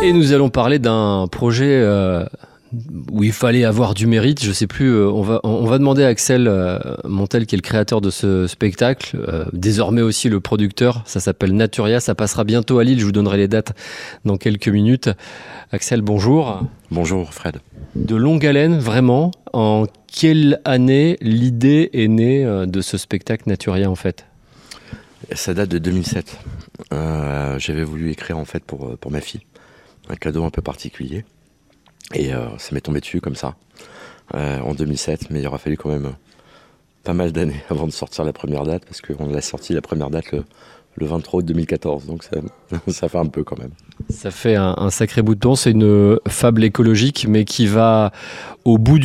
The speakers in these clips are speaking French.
Et nous allons parler d'un projet où il fallait avoir du mérite. Je sais plus, on va demander à Axel Montel, qui est le créateur de ce spectacle, désormais aussi le producteur. Ça s'appelle Naturia, ça passera bientôt à Lille, je vous donnerai les dates dans quelques minutes. Axel, bonjour. Bonjour Fred. De longue haleine, vraiment. En quelle année l'idée est née de ce spectacle Naturia en fait ? Ça date de 2007. J'avais voulu écrire en fait pour ma fille un cadeau un peu particulier et ça m'est tombé dessus comme ça en 2007, mais il aura fallu quand même pas mal d'années avant de sortir la première date, parce qu'on l'a sorti la première date le 23 août 2014, donc ça fait un peu quand même. Ça fait un sacré bout de temps. C'est une fable écologique, mais qui va au bout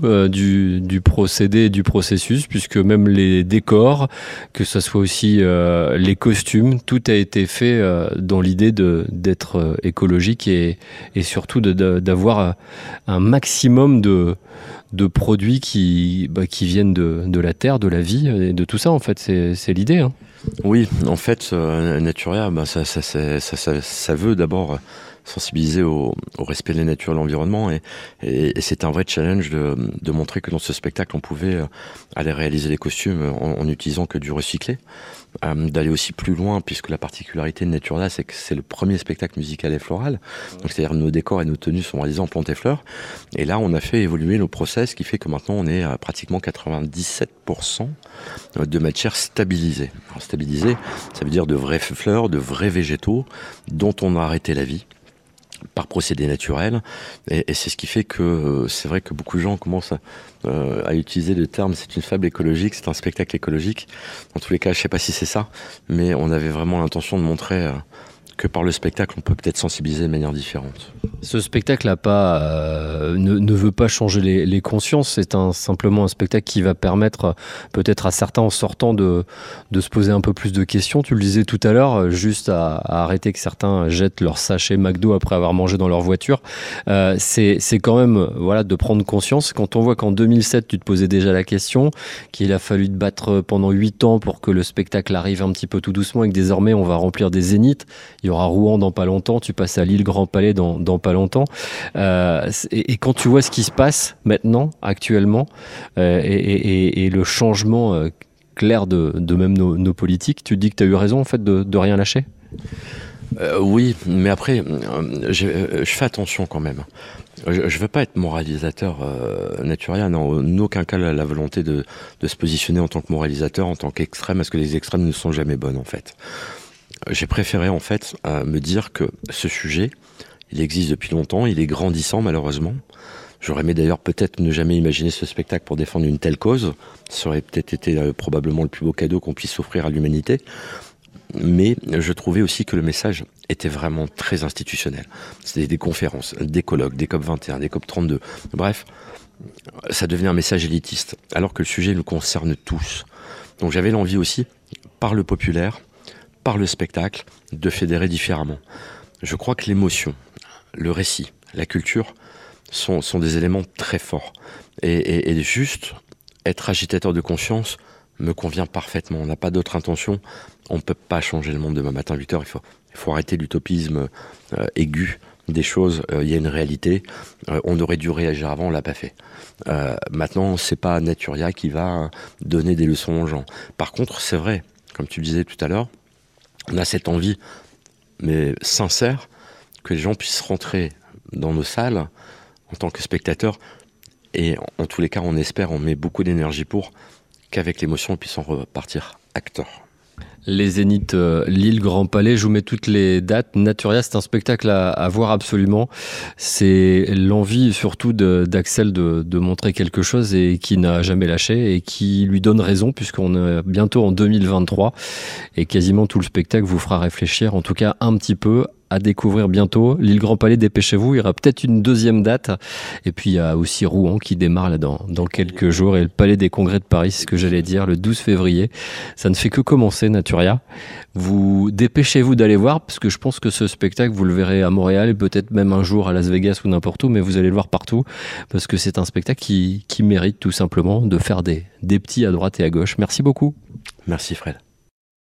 du procédé et du processus, puisque même les décors, que ce soit aussi les costumes, tout a été fait dans l'idée d'être écologique et surtout d'avoir un maximum de produits qui viennent de la terre, de la vie, et de tout ça en fait. C'est l'idée, hein. Oui, en fait, Naturia, ça veut d'abord sensibiliser au respect de la nature et de l'environnement, et c'est un vrai challenge de montrer que dans ce spectacle, on pouvait aller réaliser les costumes en utilisant que du recyclé, d'aller aussi plus loin, puisque la particularité de Naturia, c'est que c'est le premier spectacle musical et floral, donc c'est-à-dire nos décors et nos tenues sont réalisés en plantes et fleurs, et là on a fait évoluer nos process, qui fait que maintenant on est à pratiquement 97% de matière stabilisée. Alors, stabilisée, ça veut dire de vraies fleurs, de vrais végétaux dont on a arrêté la vie par procédé naturel, et c'est ce qui fait que c'est vrai que beaucoup de gens commencent à utiliser le terme c'est une fable écologique, c'est un spectacle écologique. En tous les cas, je sais pas si c'est ça, mais on avait vraiment l'intention de montrer que par le spectacle, on peut peut-être sensibiliser de manière différente. Ce spectacle ne veut pas changer les consciences, c'est simplement un spectacle qui va permettre peut-être à certains en sortant de se poser un peu plus de questions. Tu le disais tout à l'heure, juste à arrêter que certains jettent leur sachet McDo après avoir mangé dans leur voiture. C'est quand même de prendre conscience. Quand on voit qu'en 2007, tu te posais déjà la question, qu'il a fallu te battre pendant 8 ans pour que le spectacle arrive un petit peu tout doucement, et que désormais on va remplir des zéniths. Il y aura Rouen dans pas longtemps, tu passes à Lille Grand Palais dans pas longtemps. Et quand tu vois ce qui se passe maintenant, actuellement, et le changement clair de même nos politiques, tu te dis que tu as eu raison en fait de rien lâcher ? Oui, mais après, je fais attention quand même. Je ne veux pas être moralisateur Naturia, non, en aucun cas la volonté de se positionner en tant que moralisateur, en tant qu'extrême, parce que les extrêmes ne sont jamais bonnes en fait. J'ai préféré en fait me dire que ce sujet, il existe depuis longtemps, il est grandissant malheureusement. J'aurais aimé d'ailleurs peut-être ne jamais imaginer ce spectacle pour défendre une telle cause. Ça aurait peut-être été probablement le plus beau cadeau qu'on puisse offrir à l'humanité. Mais je trouvais aussi que le message était vraiment très institutionnel. C'était des conférences, des colloques, des COP21, des COP32. Bref, ça devenait un message élitiste, alors que le sujet nous concerne tous. Donc j'avais l'envie aussi, par le populaire, par le spectacle, de fédérer différemment. Je crois que l'émotion, le récit, la culture sont des éléments très forts. Et juste être agitateur de conscience me convient parfaitement. On n'a pas d'autre intention. On ne peut pas changer le monde demain matin 8h. Il faut arrêter l'utopisme aigu des choses. Il y a une réalité. On aurait dû réagir avant, on ne l'a pas fait. Maintenant, c'est pas Naturia qui va donner des leçons aux gens. Par contre, c'est vrai, comme tu le disais tout à l'heure, on a cette envie, mais sincère, que les gens puissent rentrer dans nos salles en tant que spectateurs. Et en tous les cas, on espère, on met beaucoup d'énergie pour qu'avec l'émotion, on puisse en repartir acteur. Les Zéniths Lille Grand Palais, je vous mets toutes les dates. Naturia, c'est un spectacle à voir absolument. C'est l'envie surtout d'Axel de montrer quelque chose et qui n'a jamais lâché et qui lui donne raison, puisqu'on est bientôt en 2023 et quasiment tout le spectacle vous fera réfléchir, en tout cas un petit peu, à découvrir bientôt. Lille Grand Palais, dépêchez-vous, il y aura peut-être une deuxième date. Et puis il y a aussi Rouen qui démarre là dans quelques jours, et le Palais des Congrès de Paris, c'est ce que j'allais dire, le 12 février. Ça ne fait que commencer, Naturia. Vous dépêchez-vous d'aller voir, parce que je pense que ce spectacle, vous le verrez à Montréal et peut-être même un jour à Las Vegas ou n'importe où, mais vous allez le voir partout, parce que c'est un spectacle qui mérite tout simplement de faire des petits à droite et à gauche. Merci beaucoup. Merci Fred.